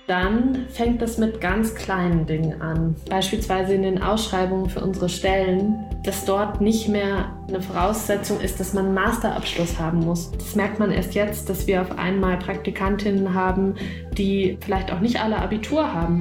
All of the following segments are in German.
dann fängt es mit ganz kleinen Dingen an. Beispielsweise in den Ausschreibungen für unsere Stellen, dass dort nicht mehr eine Voraussetzung ist, dass man einen Masterabschluss haben muss. Das merkt man erst jetzt, dass wir auf einmal Praktikantinnen haben, die vielleicht auch nicht alle Abitur haben.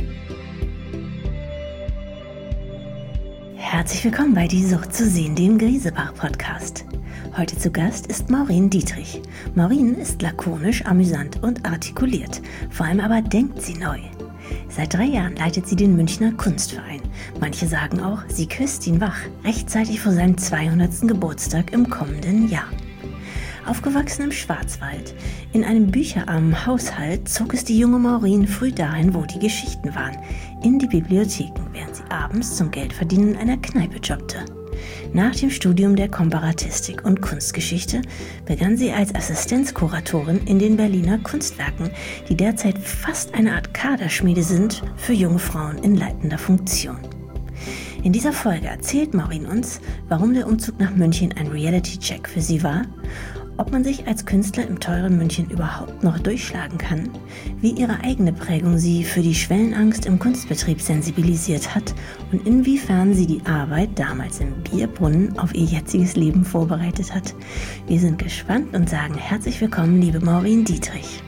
Herzlich willkommen bei Die Sucht zu sehen, dem Griesebach-Podcast. Heute zu Gast ist Maureen Dietrich. Maureen ist lakonisch, amüsant und artikuliert. Vor allem aber denkt sie neu. Seit 3 Jahren leitet sie den Münchner Kunstverein. Manche sagen auch, sie küsst ihn wach, rechtzeitig vor seinem 200. Geburtstag im kommenden Jahr. Aufgewachsen im Schwarzwald, in einem bücherarmen Haushalt, zog es die junge Maureen früh dahin, wo die Geschichten waren, in die Bibliotheken, während sie abends zum Geldverdienen in einer Kneipe jobbte. Nach dem Studium der Komparatistik und Kunstgeschichte begann sie als Assistenzkuratorin in den Berliner Kunstwerken, die derzeit fast eine Art Kaderschmiede sind für junge Frauen in leitender Funktion. In dieser Folge erzählt Maureen uns, warum der Umzug nach München ein Reality-Check für sie war, ob man sich als Künstler im teuren München überhaupt noch durchschlagen kann, wie ihre eigene Prägung sie für die Schwellenangst im Kunstbetrieb sensibilisiert hat und inwiefern sie die Arbeit damals im Bierbrunnen auf ihr jetziges Leben vorbereitet hat. Wir sind gespannt und sagen herzlich willkommen, liebe Maureen Dietrich.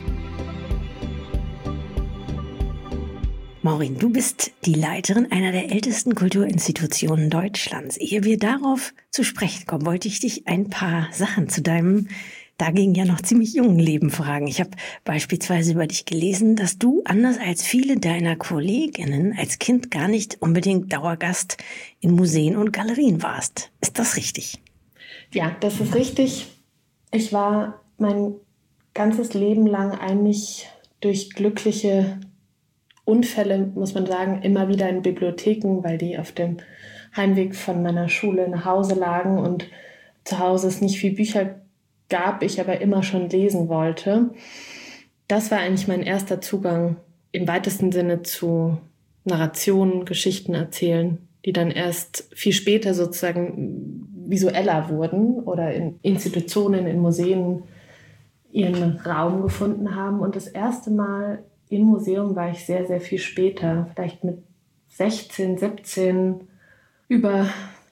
Maureen, du bist die Leiterin einer der ältesten Kulturinstitutionen Deutschlands. Ehe wir darauf zu sprechen kommen, wollte ich dich ein paar Sachen zu deinem dagegen ja noch ziemlich jungen Leben fragen. Ich habe beispielsweise über dich gelesen, dass du, anders als viele deiner Kolleginnen, als Kind gar nicht unbedingt Dauergast in Museen und Galerien warst. Ist das richtig? Ja, das ist richtig. Ich war mein ganzes Leben lang eigentlich durch glückliche Unfälle, muss man sagen, immer wieder in Bibliotheken, weil die auf dem Heimweg von meiner Schule nach Hause lagen und zu Hause es nicht viel Bücher gab, ich aber immer schon lesen wollte. Das war eigentlich mein erster Zugang im weitesten Sinne zu Narrationen, Geschichten erzählen, die dann erst viel später sozusagen visueller wurden oder in Institutionen, in Museen ihren Raum gefunden haben. Und das erste Mal im Museum war ich sehr, sehr viel später, vielleicht mit 16, 17, über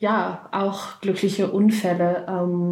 auch glückliche Unfälle,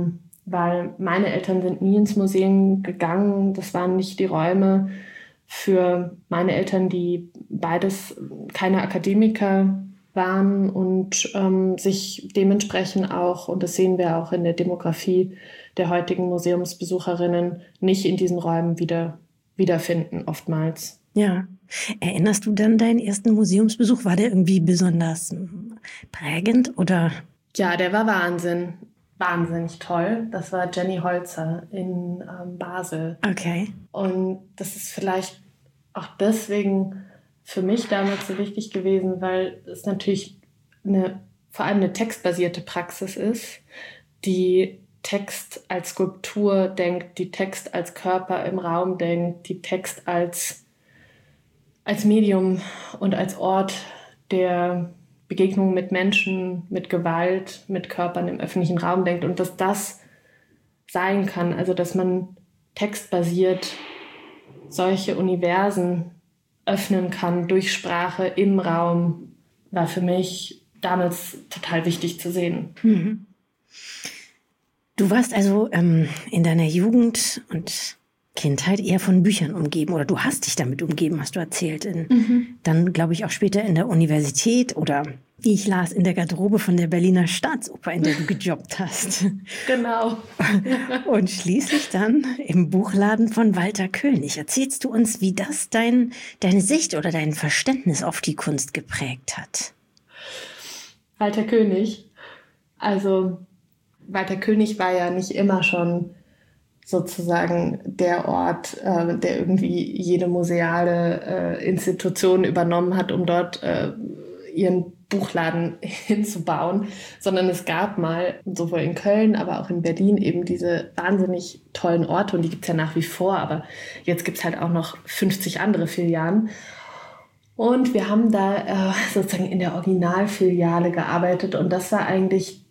weil meine Eltern sind nie ins Museum gegangen. Das waren nicht die Räume für meine Eltern, die beides keine Akademiker waren und sich dementsprechend auch, und das sehen wir auch in der Demografie der heutigen Museumsbesucherinnen, nicht in diesen Räumen wiederfinden oftmals. Ja. Erinnerst du dann deinen ersten Museumsbesuch? War der irgendwie besonders prägend oder? Ja, der war wahnsinnig toll. Das war Jenny Holzer in Basel. Okay. Und das ist vielleicht auch deswegen für mich damals so wichtig gewesen, weil es natürlich vor allem eine textbasierte Praxis ist, die Text als Skulptur denkt, die Text als Körper im Raum denkt, die Text als Medium und als Ort der Begegnung mit Menschen, mit Gewalt, mit Körpern im öffentlichen Raum denkt und dass das sein kann, also dass man textbasiert solche Universen öffnen kann durch Sprache im Raum, war für mich damals total wichtig zu sehen. Mhm. Du warst also in deiner Jugend und Kindheit eher von Büchern umgeben oder du hast dich damit umgeben, hast du erzählt. Dann glaube ich auch später in der Universität oder wie ich las, in der Garderobe von der Berliner Staatsoper, in der du gejobbt hast. Genau. Und schließlich dann im Buchladen von Walter König. Erzählst du uns, wie das deine Sicht oder dein Verständnis auf die Kunst geprägt hat? Walter König. Also Walter König war ja nicht immer schon sozusagen der Ort, der irgendwie jede museale Institution übernommen hat, um dort ihren Buchladen hinzubauen, sondern es gab mal sowohl in Köln, aber auch in Berlin eben diese wahnsinnig tollen Orte und die gibt es ja nach wie vor, aber jetzt gibt es halt auch noch 50 andere Filialen. Und wir haben da sozusagen in der Originalfiliale gearbeitet und das war eigentlich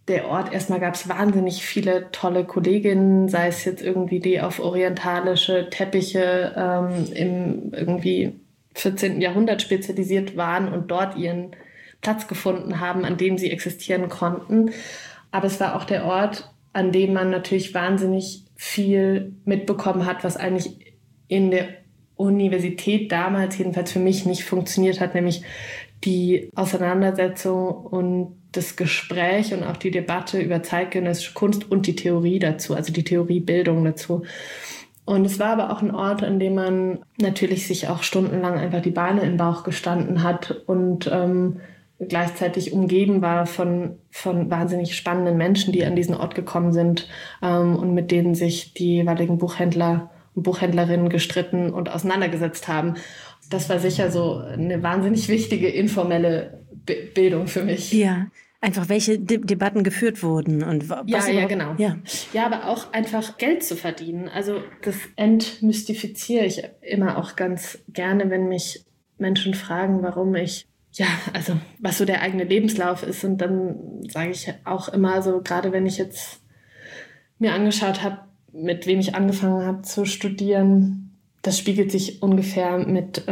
der Ort, erstmal gab es wahnsinnig viele tolle Kolleginnen, sei es jetzt irgendwie die auf orientalische Teppiche im irgendwie 14. Jahrhundert spezialisiert waren und dort ihren Platz gefunden haben, an dem sie existieren konnten. Aber es war auch der Ort, an dem man natürlich wahnsinnig viel mitbekommen hat, was eigentlich in der Universität damals jedenfalls für mich nicht funktioniert hat, nämlich die Auseinandersetzung und das Gespräch und auch die Debatte über zeitgenössische Kunst und die Theorie dazu, also die Theoriebildung dazu. Und es war aber auch ein Ort, an dem man natürlich sich auch stundenlang einfach die Beine in den Bauch gestanden hat und gleichzeitig umgeben war von wahnsinnig spannenden Menschen, die an diesen Ort gekommen sind und mit denen sich die jeweiligen Buchhändler und Buchhändlerinnen gestritten und auseinandergesetzt haben. Das war sicher so eine wahnsinnig wichtige informelle Bildung für mich. Ja, einfach welche Debatten geführt wurden und was ja, genau. Ja, aber auch einfach Geld zu verdienen. Also das entmystifiziere ich immer auch ganz gerne, wenn mich Menschen fragen, warum ich, also was so der eigene Lebenslauf ist. Und dann sage ich auch immer so, gerade wenn ich jetzt mir angeschaut habe, mit wem ich angefangen habe zu studieren, das spiegelt sich ungefähr mit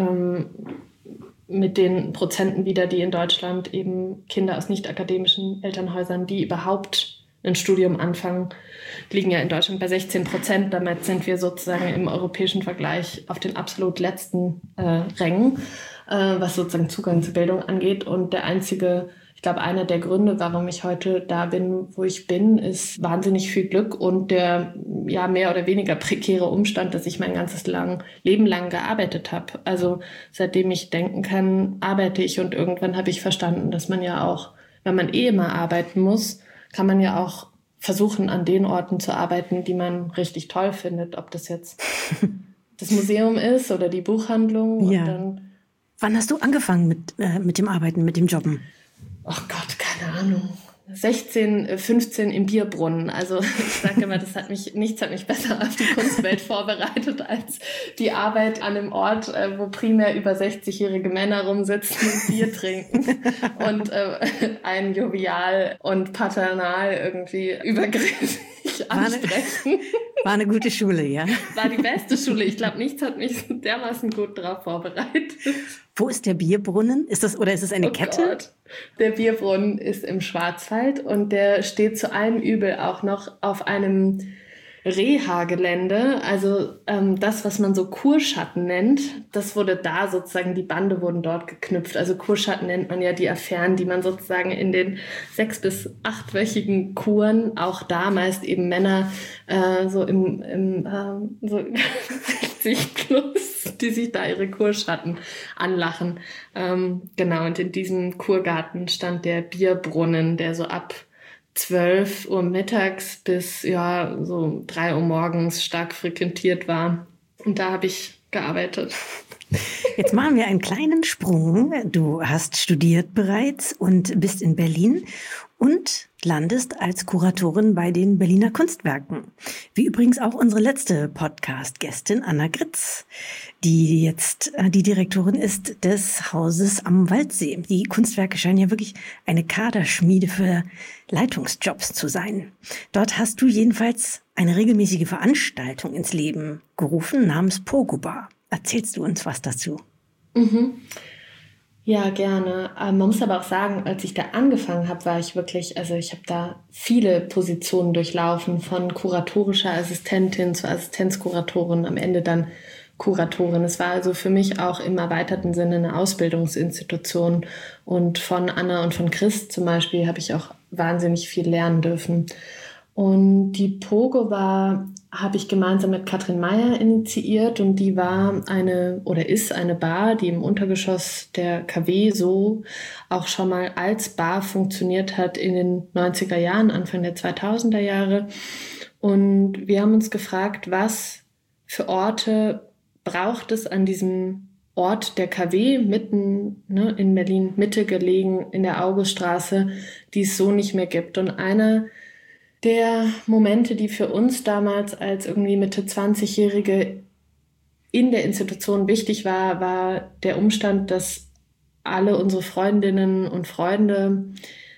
den Prozenten wider, die in Deutschland eben Kinder aus nicht-akademischen Elternhäusern, die überhaupt ein Studium anfangen, liegen ja in Deutschland bei 16%. Damit sind wir sozusagen im europäischen Vergleich auf den absolut letzten Rängen, was sozusagen Zugang zur Bildung angeht. Und ich glaube, einer der Gründe, warum ich heute da bin, wo ich bin, ist wahnsinnig viel Glück und der mehr oder weniger prekäre Umstand, dass ich mein ganzes Leben lang gearbeitet habe. Also seitdem ich denken kann, arbeite ich und irgendwann habe ich verstanden, dass man ja auch, wenn man immer arbeiten muss, kann man ja auch versuchen, an den Orten zu arbeiten, die man richtig toll findet, ob das jetzt das Museum ist oder die Buchhandlung. Ja. Und dann, wann hast du angefangen mit dem Arbeiten, mit dem Jobben? Oh Gott, keine Ahnung. 16, 15 im Bierbrunnen. Also ich sage immer, nichts hat mich besser auf die Kunstwelt vorbereitet als die Arbeit an einem Ort, wo primär über 60-jährige Männer rumsitzen und Bier trinken und einen jovial und paternal irgendwie übergriffig ansprechen. War eine gute Schule, ja? War die beste Schule. Ich glaube, nichts hat mich dermaßen gut darauf vorbereitet. Wo ist der Bierbrunnen? Ist es eine Kette? Gott. Der Bierbrunnen ist im Schwarzwald und der steht zu allem Übel auch noch auf einem Reha-Gelände. Also das, was man so Kurschatten nennt, das wurde da sozusagen, die Bande wurden dort geknüpft. Also Kurschatten nennt man ja die Affären, die man sozusagen in den 6- bis 8-wöchigen Kuren, auch da meist eben Männer so 60 plus, die sich da ihre Kurschatten anlachen. Genau, und in diesem Kurgarten stand der Bierbrunnen, der so ab 12 Uhr mittags bis so 3 Uhr morgens stark frequentiert war. Und da habe ich gearbeitet. Jetzt machen wir einen kleinen Sprung. Du hast studiert bereits und bist in Berlin und landest als Kuratorin bei den Berliner Kunstwerken. Wie übrigens auch unsere letzte Podcast-Gästin Anna Gritz, die jetzt die Direktorin ist des Hauses am Waldsee. Die Kunstwerke scheinen ja wirklich eine Kaderschmiede für Leitungsjobs zu sein. Dort hast du jedenfalls eine regelmäßige Veranstaltung ins Leben gerufen namens Pogobar. Erzählst du uns was dazu? Ja, gerne. Man muss aber auch sagen, als ich da angefangen habe, war ich wirklich, also ich habe da viele Positionen durchlaufen, von kuratorischer Assistentin zur Assistenzkuratorin, am Ende dann Kuratorin. Es war also für mich auch im erweiterten Sinne eine Ausbildungsinstitution. Und von Anna und von Chris zum Beispiel habe ich auch wahnsinnig viel lernen dürfen. Und die Pogo habe ich gemeinsam mit Katrin Meyer initiiert und die ist eine Bar, die im Untergeschoss der KW so auch schon mal als Bar funktioniert hat in den 90er Jahren, Anfang der 2000er Jahre. Und wir haben uns gefragt, was für Orte braucht es an diesem Ort der KW, mitten in Berlin Mitte gelegen, in der Auguststraße, die es so nicht mehr gibt. Und einer der Momente, die für uns damals als irgendwie Mitte 20-Jährige in der Institution wichtig war der Umstand, dass alle unsere Freundinnen und Freunde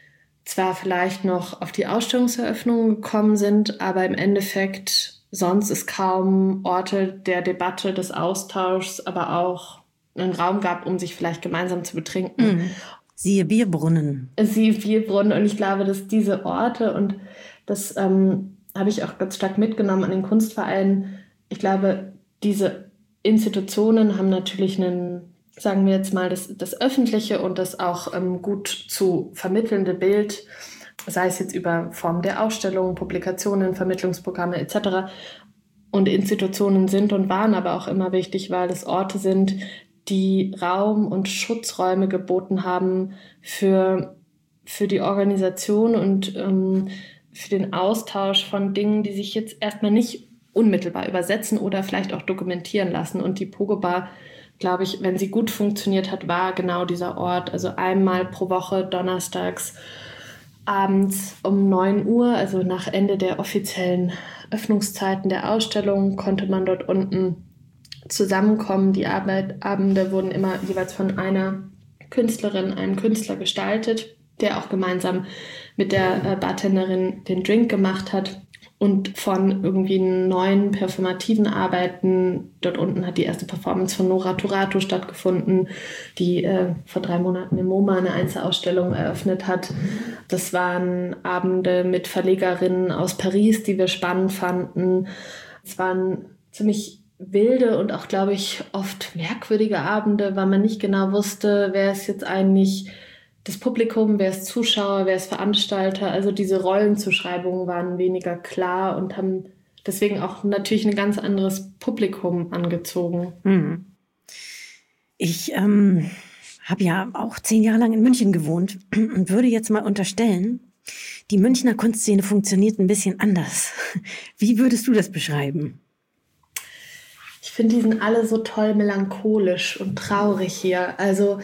zwar vielleicht noch auf die Ausstellungseröffnungen gekommen sind, aber im Endeffekt sonst es kaum Orte der Debatte, des Austauschs, aber auch einen Raum gab, um sich vielleicht gemeinsam zu betrinken. Siehe Bierbrunnen. Siehe Bierbrunnen. Und ich glaube, dass diese Orte, und das habe ich auch ganz stark mitgenommen an den Kunstvereinen, ich glaube, diese Institutionen haben natürlich sagen wir jetzt mal, das öffentliche und das auch gut zu vermittelnde Bild, sei es jetzt über Formen der Ausstellungen, Publikationen, Vermittlungsprogramme etc. Und Institutionen sind und waren aber auch immer wichtig, weil es Orte sind, die Raum und Schutzräume geboten haben für die Organisation und für den Austausch von Dingen, die sich jetzt erstmal nicht unmittelbar übersetzen oder vielleicht auch dokumentieren lassen. Und die Pogo Bar, glaube ich, wenn sie gut funktioniert hat, war genau dieser Ort. Also einmal pro Woche, donnerstags, abends um 9 Uhr, also nach Ende der offiziellen Öffnungszeiten der Ausstellung, konnte man dort unten zusammenkommen. Die Abende wurden immer jeweils von einer Künstlerin, einem Künstler gestaltet, der auch gemeinsam mit der Bartenderin den Drink gemacht hat. Und von irgendwie 9 performativen Arbeiten, dort unten hat die erste Performance von Nora Turato stattgefunden, die vor 3 Monaten im MoMA eine Einzelausstellung eröffnet hat. Das waren Abende mit Verlegerinnen aus Paris, die wir spannend fanden. Es waren ziemlich wilde und auch, glaube ich, oft merkwürdige Abende, weil man nicht genau wusste, wer ist jetzt eigentlich das Publikum, wer ist Zuschauer, wer ist Veranstalter. Also diese Rollenzuschreibungen waren weniger klar und haben deswegen auch natürlich ein ganz anderes Publikum angezogen. Ich habe ja auch 10 Jahre lang in München gewohnt und würde jetzt mal unterstellen, die Münchner Kunstszene funktioniert ein bisschen anders. Wie würdest du das beschreiben? Ich finde, die sind alle so toll melancholisch und traurig hier. Also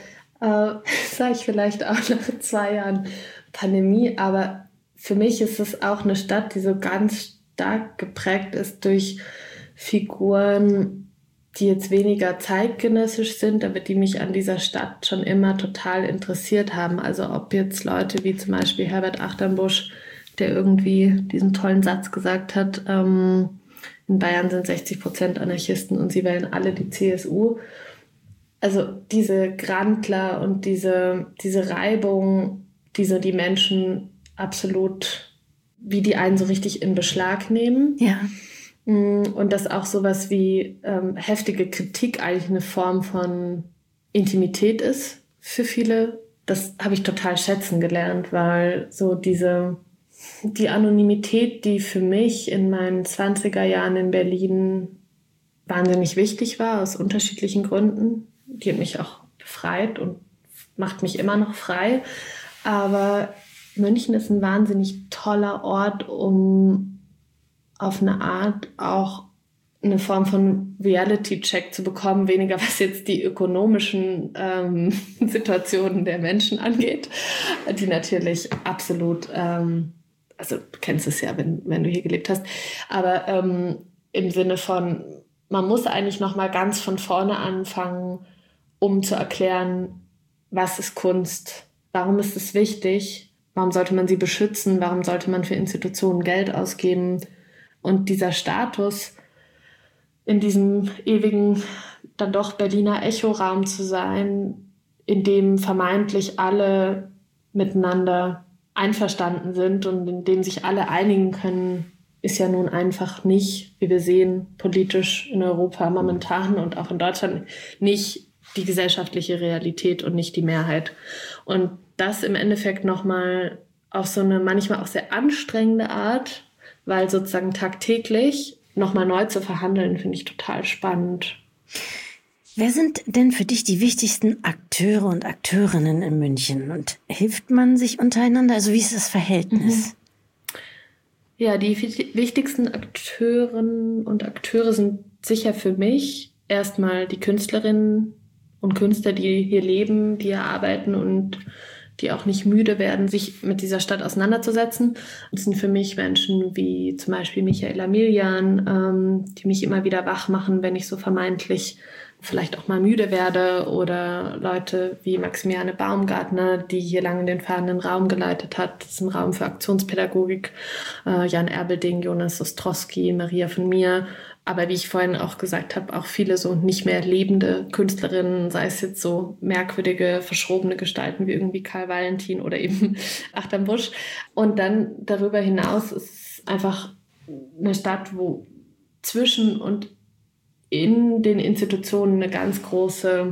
sage ich vielleicht auch nach 2 Jahren Pandemie, aber für mich ist es auch eine Stadt, die so ganz stark geprägt ist durch Figuren, die jetzt weniger zeitgenössisch sind, aber die mich an dieser Stadt schon immer total interessiert haben. Also ob jetzt Leute wie zum Beispiel Herbert Achternbusch, der irgendwie diesen tollen Satz gesagt hat, in Bayern sind 60% Anarchisten und sie wählen alle die CSU. Also diese Grandler und diese Reibung, die so die Menschen absolut, wie die einen so richtig in Beschlag nehmen. Ja. Und dass auch sowas wie heftige Kritik eigentlich eine Form von Intimität ist für viele. Das habe ich total schätzen gelernt, weil so die Anonymität, die für mich in meinen 20er Jahren in Berlin wahnsinnig wichtig war, aus unterschiedlichen Gründen. Die hat mich auch befreit und macht mich immer noch frei. Aber München ist ein wahnsinnig toller Ort, um auf eine Art auch eine Form von Reality-Check zu bekommen, weniger was jetzt die ökonomischen Situationen der Menschen angeht, die natürlich absolut, also du kennst es ja, wenn du hier gelebt hast, aber im Sinne von, man muss eigentlich noch mal ganz von vorne anfangen, um zu erklären, was ist Kunst, warum ist es wichtig, warum sollte man sie beschützen, warum sollte man für Institutionen Geld ausgeben. Und dieser Status, in diesem ewigen, dann doch Berliner Echoraum zu sein, in dem vermeintlich alle miteinander einverstanden sind und in dem sich alle einigen können, ist ja nun einfach nicht, wie wir sehen, politisch in Europa momentan und auch in Deutschland nicht die gesellschaftliche Realität und nicht die Mehrheit. Und das im Endeffekt nochmal auf so eine manchmal auch sehr anstrengende Art, weil sozusagen tagtäglich nochmal neu zu verhandeln, finde ich total spannend. Wer sind denn für dich die wichtigsten Akteure und Akteurinnen in München? Und hilft man sich untereinander? Also wie ist das Verhältnis? Ja, die wichtigsten Akteurinnen und Akteure sind sicher für mich erstmal die Künstlerinnen und Künstler, die hier leben, die hier arbeiten und die auch nicht müde werden, sich mit dieser Stadt auseinanderzusetzen. Das sind für mich Menschen wie zum Beispiel Michaela Miljan, die mich immer wieder wach machen, wenn ich so vermeintlich vielleicht auch mal müde werde, oder Leute wie Maximiliane Baumgartner, die hier lange den fahrenden Raum geleitet hat. Das ist ein Raum für Aktionspädagogik. Jan Erbelding, Jonas Ostrowski, Maria von Mir. Aber wie ich vorhin auch gesagt habe, auch viele so nicht mehr lebende Künstlerinnen, sei es jetzt so merkwürdige, verschrobene Gestalten wie irgendwie Karl Valentin oder eben Achterm Busch. Und dann darüber hinaus ist es einfach eine Stadt, wo zwischen und in den Institutionen eine ganz große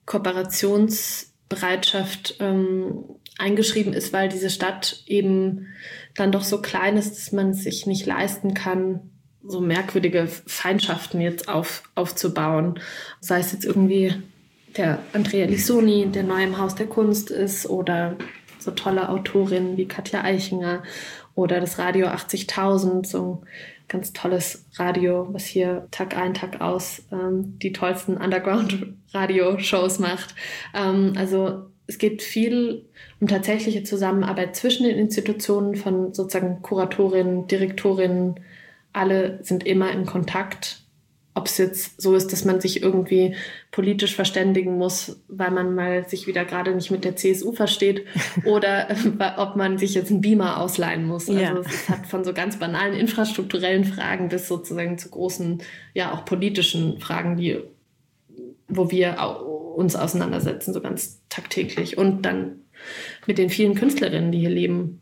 Kooperationsbereitschaft eingeschrieben ist, weil diese Stadt eben dann doch so klein ist, dass man es sich nicht leisten kann, so merkwürdige Feindschaften jetzt aufzubauen. Sei es jetzt irgendwie der Andrea Lissoni, der neu im Haus der Kunst ist, oder so tolle Autorinnen wie Katja Eichinger oder das Radio 80.000, so ein ganz tolles Radio, was hier Tag ein, Tag aus die tollsten Underground-Radio-Shows macht. Also es geht viel um tatsächliche Zusammenarbeit zwischen den Institutionen von sozusagen Kuratorinnen, Direktorinnen. Alle sind immer in Kontakt. Ob es jetzt so ist, dass man sich irgendwie politisch verständigen muss, weil man mal sich wieder gerade nicht mit der CSU versteht, oder ob man sich jetzt einen Beamer ausleihen muss. Also es hat von so ganz banalen infrastrukturellen Fragen bis sozusagen zu großen, ja auch politischen Fragen, wo wir uns auseinandersetzen, so ganz tagtäglich. Und dann mit den vielen Künstlerinnen, die hier leben.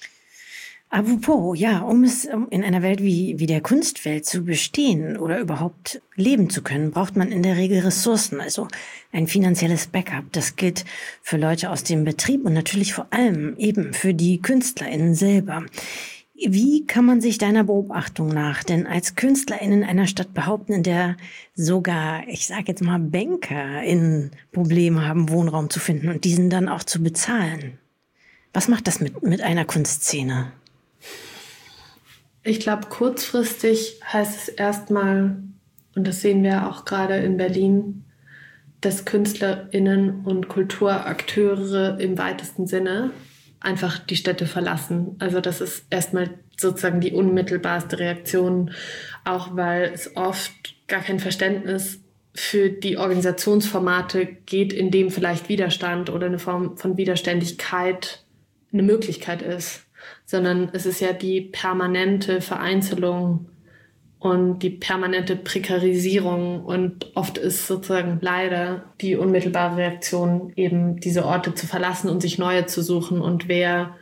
Apropos, ja, um in einer Welt wie der Kunstwelt zu bestehen oder überhaupt leben zu können, braucht man in der Regel Ressourcen, also ein finanzielles Backup. Das gilt für Leute aus dem Betrieb und natürlich vor allem eben für die KünstlerInnen selber. Wie kann man sich deiner Beobachtung nach denn als KünstlerInnen einer Stadt behaupten, in der sogar, ich sage jetzt mal, BankerInnen Probleme haben, Wohnraum zu finden und diesen dann auch zu bezahlen? Was macht das mit einer Kunstszene? Ich glaube, kurzfristig heißt es erstmal, und das sehen wir auch gerade in Berlin, dass KünstlerInnen und Kulturakteure im weitesten Sinne einfach die Städte verlassen. Also das ist erstmal sozusagen die unmittelbarste Reaktion, auch weil es oft gar kein Verständnis für die Organisationsformate geht, in dem vielleicht Widerstand oder eine Form von Widerständigkeit eine Möglichkeit ist, sondern es ist ja die permanente Vereinzelung und die permanente Prekarisierung, und oft ist sozusagen leider die unmittelbare Reaktion eben diese Orte zu verlassen und sich neue zu suchen. Und wer,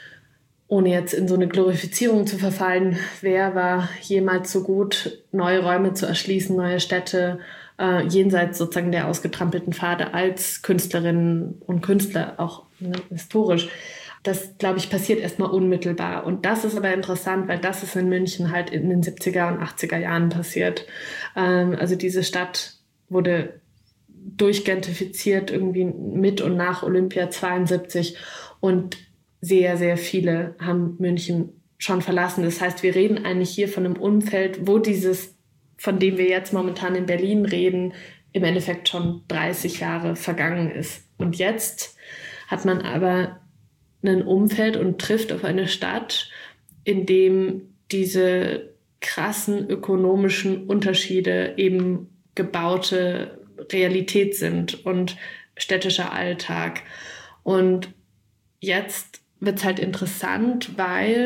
ohne jetzt in so eine Glorifizierung zu verfallen, wer war jemals so gut, neue Räume zu erschließen, neue Städte, jenseits sozusagen der ausgetrampelten Pfade als Künstlerinnen und Künstler, auch historisch. Das, glaube ich, passiert erstmal unmittelbar. Und das ist aber interessant, weil das ist in München halt in den 70er und 80er Jahren passiert. Also diese Stadt wurde durchgentrifiziert irgendwie mit und nach Olympia 72. Und sehr, sehr viele haben München schon verlassen. Das heißt, wir reden eigentlich hier von einem Umfeld, wo dieses, von dem wir jetzt momentan in Berlin reden, im Endeffekt schon 30 Jahre vergangen ist. Und jetzt hat man aber ein Umfeld und trifft auf eine Stadt, in dem diese krassen ökonomischen Unterschiede eben gebaute Realität sind und städtischer Alltag. Und jetzt wird es halt interessant,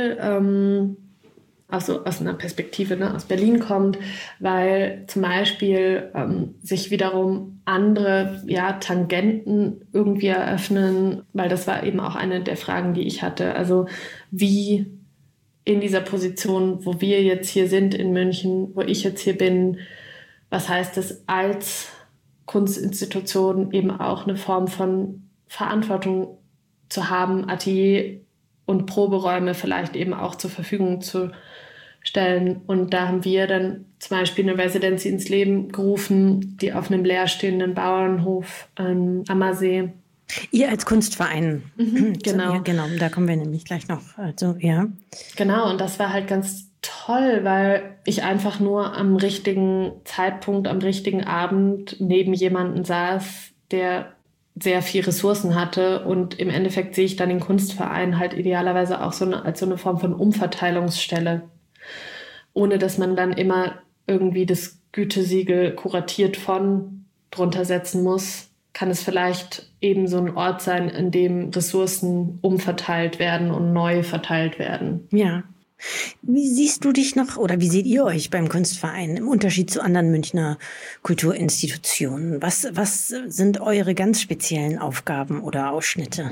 weil also aus einer Perspektive aus Berlin kommt, weil zum Beispiel sich wiederum andere Tangenten irgendwie eröffnen, weil das war eben auch eine der Fragen, die ich hatte. Also wie in dieser Position, wo wir jetzt hier sind in München, wo ich jetzt hier bin, was heißt das als Kunstinstitution eben auch eine Form von Verantwortung zu haben, Atelier und Proberäume vielleicht eben auch zur Verfügung zu stellen. Und da haben wir dann zum Beispiel eine Residency ins Leben gerufen, die auf einem leerstehenden Bauernhof am Ammersee. Ihr als Kunstverein. Genau. Ja, genau, da kommen wir nämlich gleich noch. Also, ja. Genau, und das war halt ganz toll, weil ich einfach nur am richtigen Zeitpunkt, am richtigen Abend neben jemanden saß, der sehr viel Ressourcen hatte, und im Endeffekt sehe ich dann den Kunstverein halt idealerweise auch als so eine Form von Umverteilungsstelle, ohne dass man dann immer irgendwie das Gütesiegel kuratiert von drunter setzen muss, kann es vielleicht eben so ein Ort sein, in dem Ressourcen umverteilt werden und neu verteilt werden. Ja. Wie siehst du dich noch oder wie seht ihr euch beim Kunstverein im Unterschied zu anderen Münchner Kulturinstitutionen? Was sind eure ganz speziellen Aufgaben oder Ausschnitte?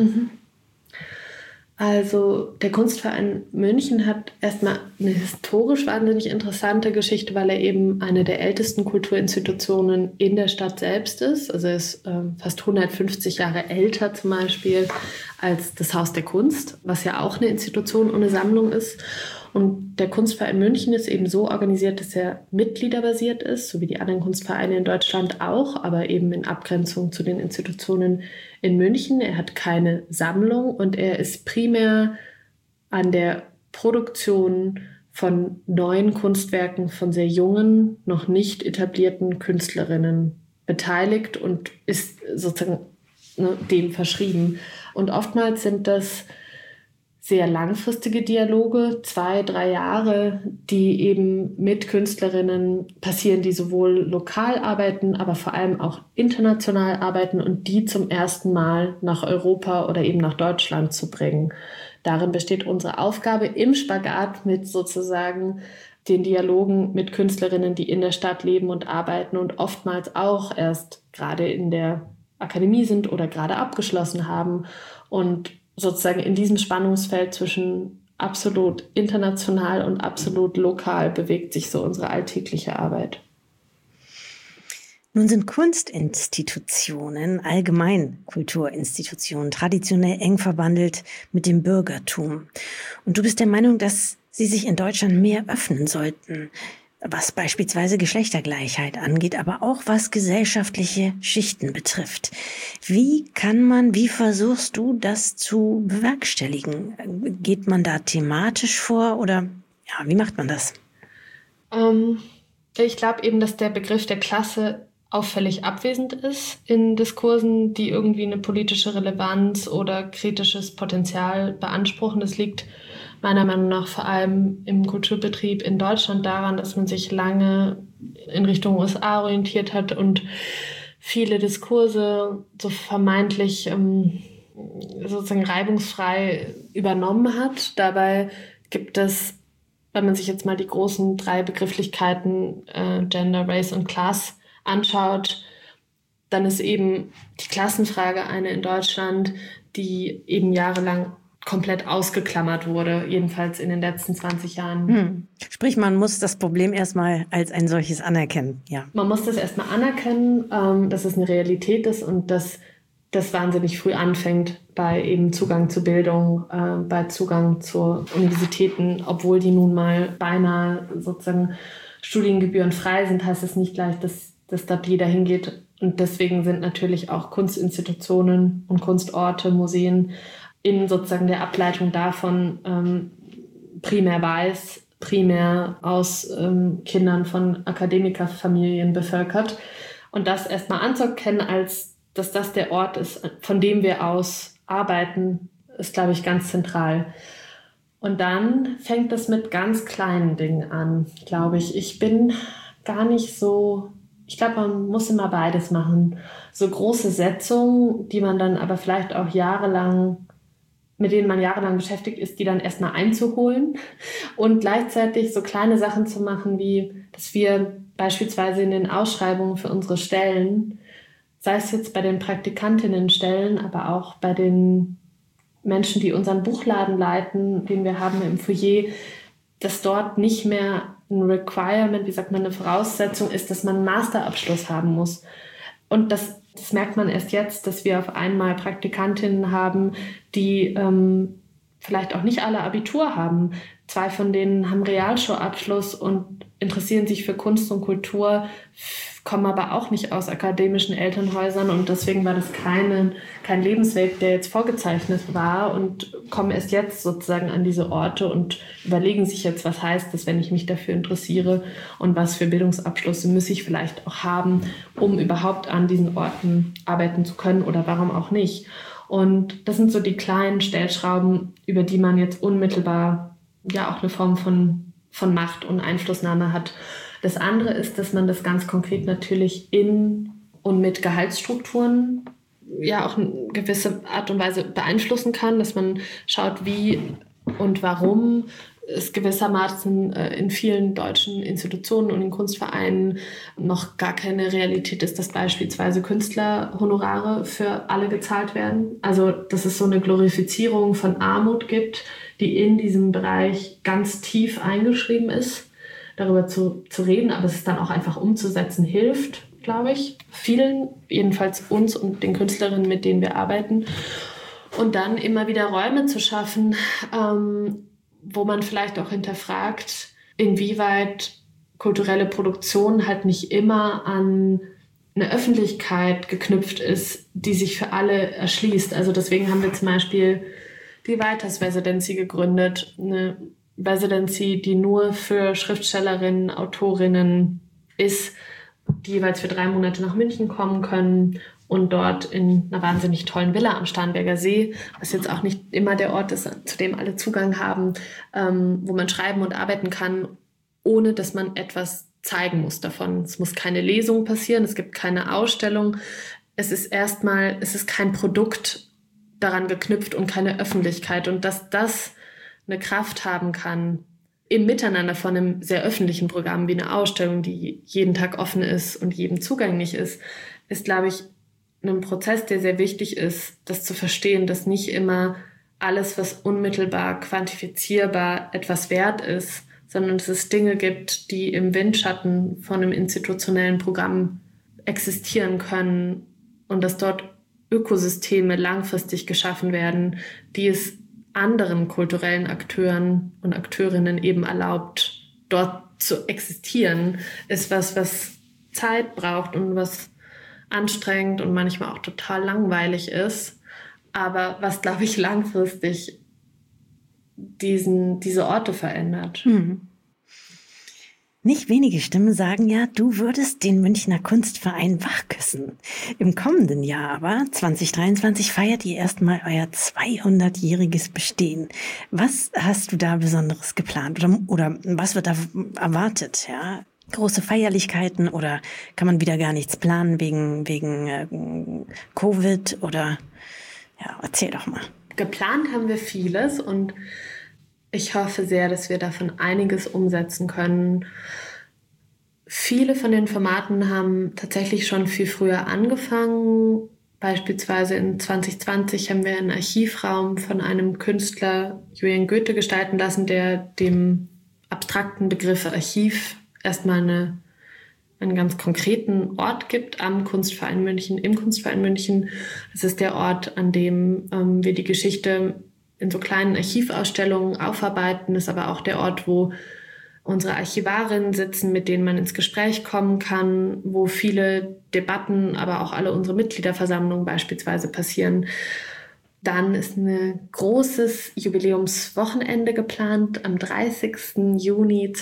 Also der Kunstverein München hat erstmal eine historisch wahnsinnig interessante Geschichte, weil er eben eine der ältesten Kulturinstitutionen in der Stadt selbst ist. Also er ist fast 150 Jahre älter zum Beispiel als das Haus der Kunst, was ja auch eine Institution und eine Sammlung ist. Und der Kunstverein München ist eben so organisiert, dass er mitgliederbasiert ist, so wie die anderen Kunstvereine in Deutschland auch, aber eben in Abgrenzung zu den Institutionen in München. Er hat keine Sammlung und er ist primär an der Produktion von neuen Kunstwerken von sehr jungen, noch nicht etablierten Künstlerinnen beteiligt und ist sozusagen dem verschrieben. Und oftmals sind das sehr langfristige Dialoge, 2-3 Jahre, die eben mit Künstlerinnen passieren, die sowohl lokal arbeiten, aber vor allem auch international arbeiten und die zum ersten Mal nach Europa oder eben nach Deutschland zu bringen. Darin besteht unsere Aufgabe im Spagat mit sozusagen den Dialogen mit Künstlerinnen, die in der Stadt leben und arbeiten und oftmals auch erst gerade in der Akademie sind oder gerade abgeschlossen haben. Und sozusagen in diesem Spannungsfeld zwischen absolut international und absolut lokal bewegt sich so unsere alltägliche Arbeit. Nun sind Kunstinstitutionen, allgemein Kulturinstitutionen, traditionell eng verbandelt mit dem Bürgertum. Und du bist der Meinung, dass sie sich in Deutschland mehr öffnen sollten, was beispielsweise Geschlechtergleichheit angeht, aber auch was gesellschaftliche Schichten betrifft. Wie versuchst du das zu bewerkstelligen? Geht man da thematisch vor oder wie macht man das? Ich glaube eben, dass der Begriff der Klasse auffällig abwesend ist in Diskursen, die irgendwie eine politische Relevanz oder kritisches Potenzial beanspruchen. Das liegt meiner Meinung nach vor allem im Kulturbetrieb in Deutschland daran, dass man sich lange in Richtung USA orientiert hat und viele Diskurse so vermeintlich sozusagen reibungsfrei übernommen hat. Dabei gibt es, wenn man sich jetzt mal die großen 3 Begrifflichkeiten Gender, Race und Class anschaut, dann ist eben die Klassenfrage eine in Deutschland, die eben jahrelang komplett ausgeklammert wurde, jedenfalls in den letzten 20 Jahren. Sprich, man muss das Problem erstmal als ein solches anerkennen. Ja. Man muss das erstmal anerkennen, dass es eine Realität ist und dass das wahnsinnig früh anfängt bei eben Zugang zu Bildung, bei Zugang zu Universitäten. Obwohl die nun mal beinahe sozusagen studiengebührenfrei sind, heißt es nicht gleich, dass dort jeder hingeht. Und deswegen sind natürlich auch Kunstinstitutionen und Kunstorte, Museen in sozusagen der Ableitung davon primär weiß, primär aus Kindern von Akademikerfamilien bevölkert. Und das erstmal anzuerkennen, als dass das der Ort ist, von dem wir aus arbeiten, ist, glaube ich, ganz zentral. Und dann fängt es mit ganz kleinen Dingen an, glaube ich. Ich bin gar nicht so... Ich glaube, man muss immer beides machen. So große Setzungen, die man dann aber vielleicht auch mit denen man jahrelang beschäftigt ist, die dann erstmal einzuholen und gleichzeitig so kleine Sachen zu machen, wie dass wir beispielsweise in den Ausschreibungen für unsere Stellen, sei es jetzt bei den Praktikantinnenstellen, aber auch bei den Menschen, die unseren Buchladen leiten, den wir haben im Foyer, dass dort nicht mehr ein Requirement, wie sagt man, eine Voraussetzung ist, dass man einen Masterabschluss haben muss. Und das merkt man erst jetzt, dass wir auf einmal Praktikantinnen haben, die vielleicht auch nicht alle Abitur haben. 2 von denen haben Realschulabschluss und interessieren sich für Kunst und Kultur, kommen aber auch nicht aus akademischen Elternhäusern und deswegen war das kein Lebensweg, der jetzt vorgezeichnet war und kommen erst jetzt sozusagen an diese Orte und überlegen sich jetzt, was heißt das, wenn ich mich dafür interessiere und was für Bildungsabschlüsse muss ich vielleicht auch haben, um überhaupt an diesen Orten arbeiten zu können oder warum auch nicht. Und das sind so die kleinen Stellschrauben, über die man jetzt unmittelbar ja auch eine Form von Macht und Einflussnahme hat. Das andere ist, dass man das ganz konkret natürlich in und mit Gehaltsstrukturen ja auch eine gewisse Art und Weise beeinflussen kann, dass man schaut, wie und warum es gewissermaßen in vielen deutschen Institutionen und in Kunstvereinen noch gar keine Realität ist, dass beispielsweise Künstlerhonorare für alle gezahlt werden. Also dass es so eine Glorifizierung von Armut gibt, die in diesem Bereich ganz tief eingeschrieben ist. Darüber zu reden, aber es ist dann auch einfach umzusetzen, hilft, glaube ich, vielen, jedenfalls uns und den Künstlerinnen, mit denen wir arbeiten. Und dann immer wieder Räume zu schaffen, wo man vielleicht auch hinterfragt, inwieweit kulturelle Produktion halt nicht immer an eine Öffentlichkeit geknüpft ist, die sich für alle erschließt. Also deswegen haben wir zum Beispiel die Writers Residency gegründet, eine Residency, die nur für Schriftstellerinnen, Autorinnen ist, die jeweils für 3 Monate nach München kommen können und dort in einer wahnsinnig tollen Villa am Starnberger See, was jetzt auch nicht immer der Ort ist, zu dem alle Zugang haben, wo man schreiben und arbeiten kann, ohne dass man etwas zeigen muss davon. Es muss keine Lesung passieren, es gibt keine Ausstellung. Es ist kein Produkt daran geknüpft und keine Öffentlichkeit. Und dass das eine Kraft haben kann im Miteinander von einem sehr öffentlichen Programm wie eine Ausstellung, die jeden Tag offen ist und jedem zugänglich ist, glaube ich, ein Prozess, der sehr wichtig ist, das zu verstehen, dass nicht immer alles, was unmittelbar quantifizierbar etwas wert ist, sondern dass es Dinge gibt, die im Windschatten von einem institutionellen Programm existieren können und dass dort Ökosysteme langfristig geschaffen werden, die es anderen kulturellen Akteuren und Akteurinnen eben erlaubt, dort zu existieren, ist was Zeit braucht und was anstrengend und manchmal auch total langweilig ist, aber was, glaube ich, langfristig diese Orte verändert. Nicht wenige Stimmen sagen ja, du würdest den Münchner Kunstverein wachküssen. Im kommenden Jahr aber, 2023, feiert ihr erstmal euer 200-jähriges Bestehen. Was hast du da Besonderes geplant oder was wird da erwartet? Ja? Große Feierlichkeiten oder kann man wieder gar nichts planen wegen Covid oder ja, erzähl doch mal. Geplant haben wir vieles und ich hoffe sehr, dass wir davon einiges umsetzen können. Viele von den Formaten haben tatsächlich schon viel früher angefangen. Beispielsweise in 2020 haben wir einen Archivraum von einem Künstler, Julian Goethe, gestalten lassen, der dem abstrakten Begriff Archiv erstmal einen ganz konkreten Ort gibt am Kunstverein München, im Kunstverein München. Das ist der Ort, an dem wir die Geschichte in so kleinen Archivausstellungen aufarbeiten. Das ist aber auch der Ort, wo unsere Archivarinnen sitzen, mit denen man ins Gespräch kommen kann, wo viele Debatten, aber auch alle unsere Mitgliederversammlungen beispielsweise passieren. Dann ist ein großes Jubiläumswochenende geplant am 30. Juni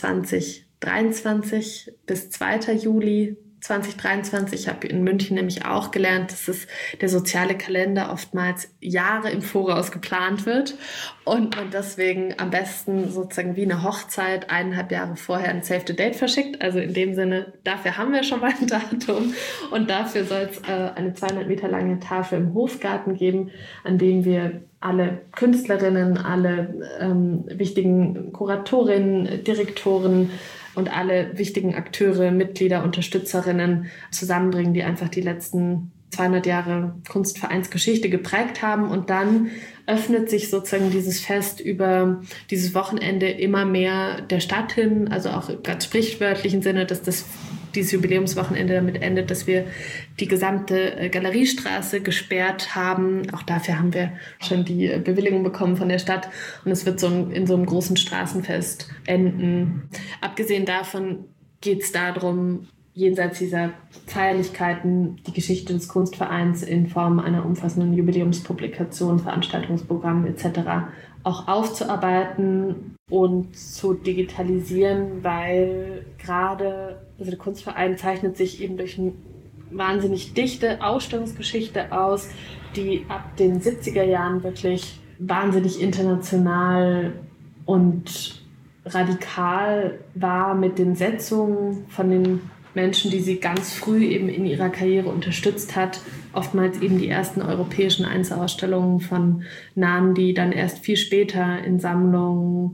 2023 bis 2. Juli 2023. Ich habe in München nämlich auch gelernt, dass der soziale Kalender oftmals Jahre im Voraus geplant wird und man deswegen am besten sozusagen wie eine Hochzeit 1,5 Jahre vorher ein Save the Date verschickt. Also in dem Sinne, dafür haben wir schon mal ein Datum und dafür soll es eine 200 Meter lange Tafel im Hofgarten geben, an dem wir alle Künstlerinnen, alle wichtigen Kuratorinnen, Direktoren und alle wichtigen Akteure, Mitglieder, Unterstützerinnen zusammenbringen, die einfach die letzten 200 Jahre Kunstvereinsgeschichte geprägt haben. Und dann öffnet sich sozusagen dieses Fest über dieses Wochenende immer mehr der Stadt hin, also auch im ganz sprichwörtlichen Sinne, dass dieses Jubiläumswochenende damit endet, dass wir die gesamte Galeriestraße gesperrt haben. Auch dafür haben wir schon die Bewilligung bekommen von der Stadt. Und es wird in so einem großen Straßenfest enden. Abgesehen davon geht es darum, jenseits dieser Feierlichkeiten die Geschichte des Kunstvereins in Form einer umfassenden Jubiläumspublikation, Veranstaltungsprogramm etc. auch aufzuarbeiten und zu digitalisieren, weil der Kunstverein zeichnet sich eben durch eine wahnsinnig dichte Ausstellungsgeschichte aus, die ab den 70er Jahren wirklich wahnsinnig international und radikal war mit den Setzungen von den Menschen, die sie ganz früh eben in ihrer Karriere unterstützt hat. Oftmals eben die ersten europäischen Einzelausstellungen von Namen, die dann erst viel später in Sammlungen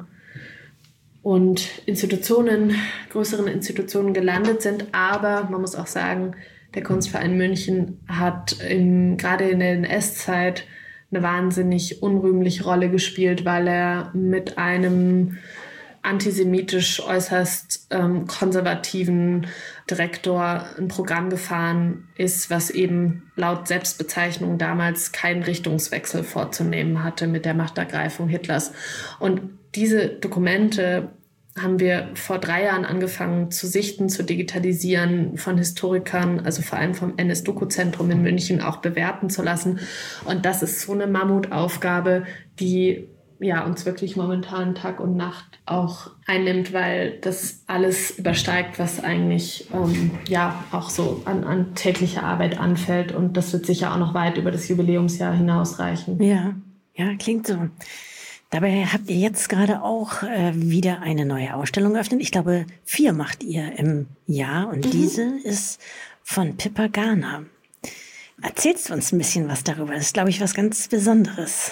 und Institutionen, größeren Institutionen gelandet sind. Aber man muss auch sagen, der Kunstverein München hat gerade in der NS-Zeit eine wahnsinnig unrühmliche Rolle gespielt, weil er mit einem antisemitisch äußerst konservativen Direktor ein Programm gefahren ist, was eben laut Selbstbezeichnung damals keinen Richtungswechsel vorzunehmen hatte mit der Machtergreifung Hitlers. Und diese Dokumente haben wir vor 3 Jahren angefangen zu sichten, zu digitalisieren, von Historikern, also vor allem vom NS-Doku-Zentrum in München auch bewerten zu lassen. Und das ist so eine Mammutaufgabe, die uns wirklich momentan Tag und Nacht auch einnimmt, weil das alles übersteigt, was eigentlich auch so an täglicher Arbeit anfällt. Und das wird sicher auch noch weit über das Jubiläumsjahr hinausreichen. Ja, klingt so. Dabei habt ihr jetzt gerade auch wieder eine neue Ausstellung eröffnet. Ich glaube, 4 macht ihr im Jahr und diese ist von Pippa Garner. Erzählst du uns ein bisschen was darüber? Das ist, glaube ich, was ganz Besonderes.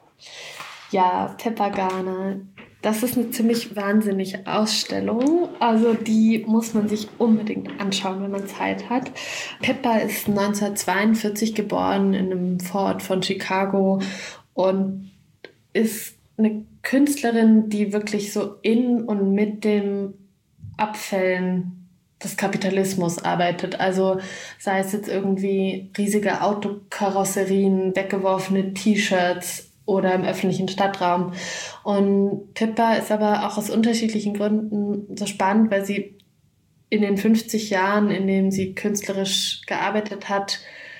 Ja, Pippa Garner, das ist eine ziemlich wahnsinnige Ausstellung. Also die muss man sich unbedingt anschauen, wenn man Zeit hat. Pippa ist 1942 geboren in einem Vorort von Chicago und ist eine Künstlerin, die wirklich so in und mit den Abfällen des Kapitalismus arbeitet. Also sei es jetzt irgendwie riesige Autokarosserien, weggeworfene T-Shirts oder im öffentlichen Stadtraum. Und Pippa ist aber auch aus unterschiedlichen Gründen so spannend, weil sie in den 50 Jahren, in denen sie künstlerisch gearbeitet hat,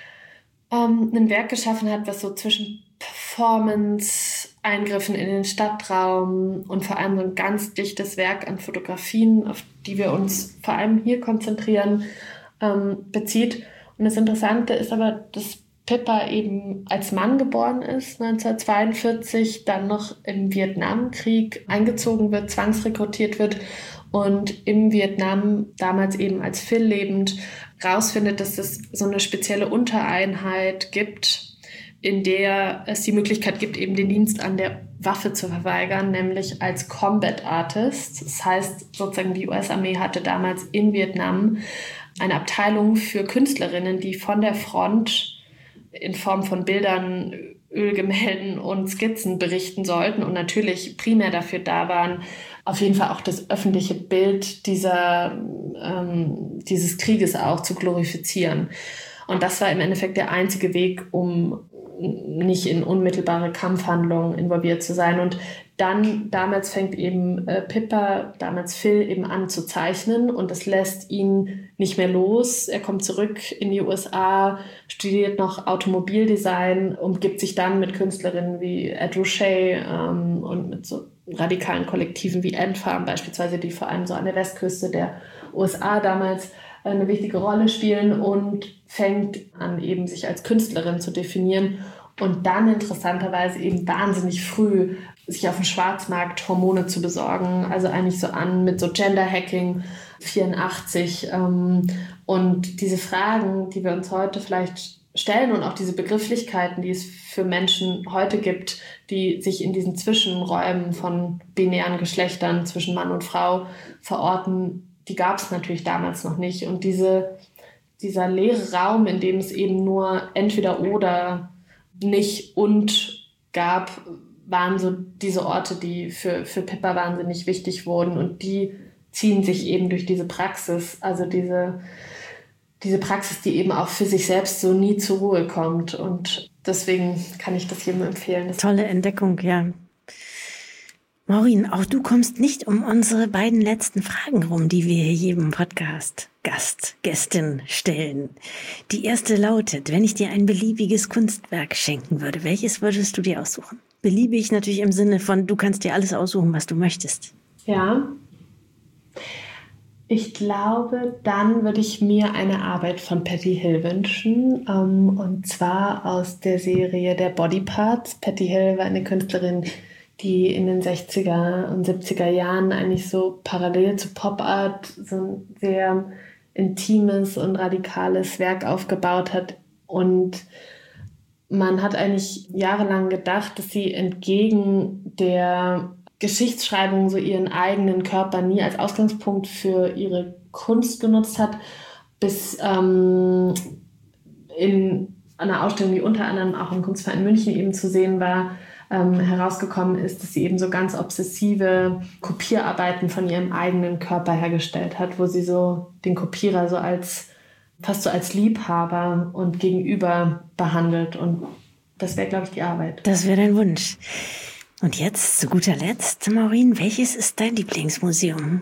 ein Werk geschaffen hat, was so zwischen Performance, Eingriffen in den Stadtraum und vor allem so ein ganz dichtes Werk an Fotografien, auf die wir uns vor allem hier konzentrieren, bezieht. Und das Interessante ist aber, dass Pippa eben als Mann geboren ist, 1942, dann noch im Vietnamkrieg eingezogen wird, zwangsrekrutiert wird und im Vietnam damals eben als Phil lebend rausfindet, dass es so eine spezielle Untereinheit gibt, in der es die Möglichkeit gibt, eben den Dienst an der Waffe zu verweigern, nämlich als Combat Artist. Das heißt, sozusagen die US-Armee hatte damals in Vietnam eine Abteilung für Künstlerinnen, die von der Front in Form von Bildern, Ölgemälden und Skizzen berichten sollten und natürlich primär dafür da waren, auf jeden Fall auch das öffentliche Bild dieses Krieges auch zu glorifizieren. Und das war im Endeffekt der einzige Weg, um nicht in unmittelbare Kampfhandlungen involviert zu sein. Und dann, damals fängt eben Pippa, damals Phil, eben an zu zeichnen und das lässt ihn nicht mehr los. Er kommt zurück in die USA, studiert noch Automobildesign, umgibt sich dann mit Künstlerinnen wie Ed Ruscha und mit so radikalen Kollektiven wie Ant-Farm beispielsweise, die vor allem so an der Westküste der USA damals eine wichtige Rolle spielen und fängt an, eben sich als Künstlerin zu definieren und dann interessanterweise eben wahnsinnig früh sich auf dem Schwarzmarkt Hormone zu besorgen, also eigentlich so an mit so Gender-Hacking 84 und diese Fragen, die wir uns heute vielleicht stellen und auch diese Begrifflichkeiten, die es für Menschen heute gibt, die sich in diesen Zwischenräumen von binären Geschlechtern zwischen Mann und Frau verorten, die gab es natürlich damals noch nicht. Und dieser leere Raum, in dem es eben nur entweder oder nicht und gab, waren so diese Orte, die für Pippa wahnsinnig wichtig wurden. Und die ziehen sich eben durch diese Praxis, also diese Praxis, die eben auch für sich selbst so nie zur Ruhe kommt. Und deswegen kann ich das jedem empfehlen. Tolle Entdeckung, ja. Maureen, auch du kommst nicht um unsere beiden letzten Fragen rum, die wir hier jedem Gästin stellen. Die erste lautet, wenn ich dir ein beliebiges Kunstwerk schenken würde, welches würdest du dir aussuchen? Beliebig natürlich im Sinne von, du kannst dir alles aussuchen, was du möchtest. Ja, ich glaube, dann würde ich mir eine Arbeit von Patty Hill wünschen, und zwar aus der Serie der Body Parts. Patty Hill war eine Künstlerin, die in den 60er und 70er Jahren eigentlich so parallel zu Pop Art so ein sehr intimes und radikales Werk aufgebaut hat. Und man hat eigentlich jahrelang gedacht, dass sie entgegen der Geschichtsschreibung so ihren eigenen Körper nie als Ausgangspunkt für ihre Kunst genutzt hat, bis in einer Ausstellung, die unter anderem auch im Kunstverein München eben zu sehen war, herausgekommen ist, dass sie eben so ganz obsessive Kopierarbeiten von ihrem eigenen Körper hergestellt hat, wo sie so den Kopierer so fast so als Liebhaber und Gegenüber behandelt. Und das wäre, glaube ich, die Arbeit. Das wäre dein Wunsch. Und jetzt, zu guter Letzt, Maureen, welches ist dein Lieblingsmuseum?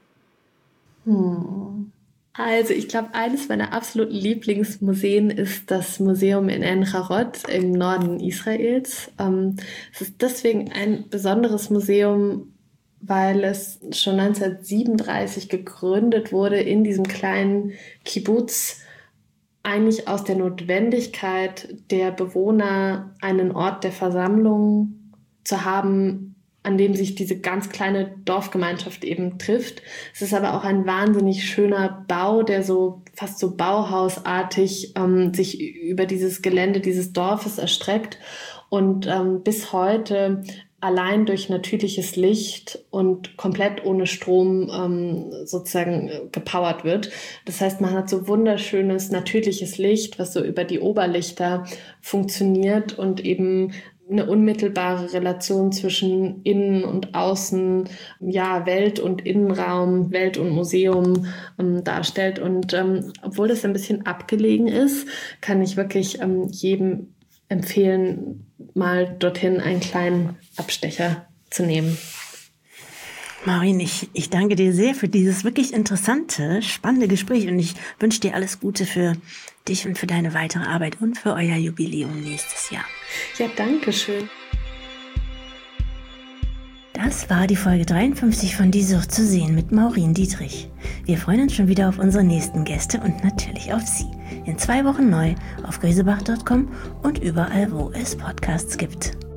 Also ich glaube, eines meiner absoluten Lieblingsmuseen ist das Museum in En Harod im Norden Israels. Es ist deswegen ein besonderes Museum, weil es schon 1937 gegründet wurde in diesem kleinen Kibbutz, eigentlich aus der Notwendigkeit der Bewohner, einen Ort der Versammlung zu haben, an dem sich diese ganz kleine Dorfgemeinschaft eben trifft. Es ist aber auch ein wahnsinnig schöner Bau, der so fast so bauhausartig sich über dieses Gelände dieses Dorfes erstreckt und bis heute allein durch natürliches Licht und komplett ohne Strom sozusagen gepowert wird. Das heißt, man hat so wunderschönes natürliches Licht, was so über die Oberlichter funktioniert und eben eine unmittelbare Relation zwischen Innen und Außen, ja, Welt und Innenraum, Welt und Museum darstellt. Und obwohl das ein bisschen abgelegen ist, kann ich wirklich jedem empfehlen, mal dorthin einen kleinen Abstecher zu nehmen. Maureen, ich danke dir sehr für dieses wirklich interessante, spannende Gespräch und ich wünsche dir alles Gute für dich und für deine weitere Arbeit und für euer Jubiläum nächstes Jahr. Ja, danke schön. Das war die Folge 53 von Die Sucht zu sehen mit Maureen Dietrich. Wir freuen uns schon wieder auf unsere nächsten Gäste und natürlich auf Sie. In 2 Wochen neu auf grisebach.com und überall, wo es Podcasts gibt.